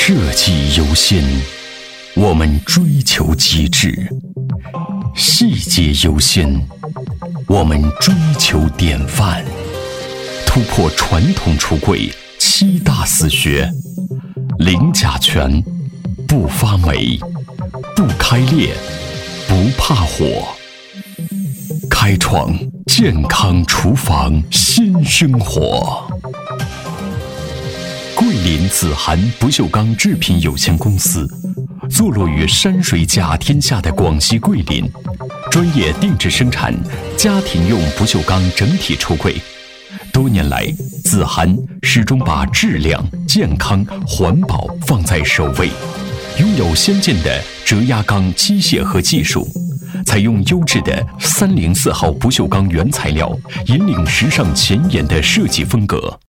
设计优先，我们追求极致；细节优先，我们追求典范。突破传统橱柜7大死穴：零甲醛，不发霉，不开裂，不怕火。开创健康厨房新生活。桂林子涵不锈钢制品有限公司，坐落于山水甲天下的广西桂林，专业定制生产家庭用不锈钢整体橱柜。多年来，子涵始终把质量、健康、环保放在首位，拥有先进的折压钢机械和技术，采用优质的304号不锈钢原材料，引领时尚前沿的设计风格。